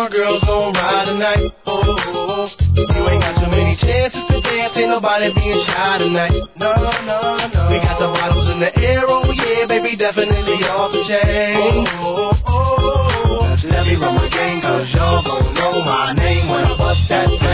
my girls gon' ride tonight. Oh, you ain't got too many chances to dance, ain't nobody being shy tonight. No, no, no. We got the bottles in the air, oh yeah, baby, definitely off the chain. Oh, oh, oh. Let me run my game, cause y'all gon' know my name when I bust that.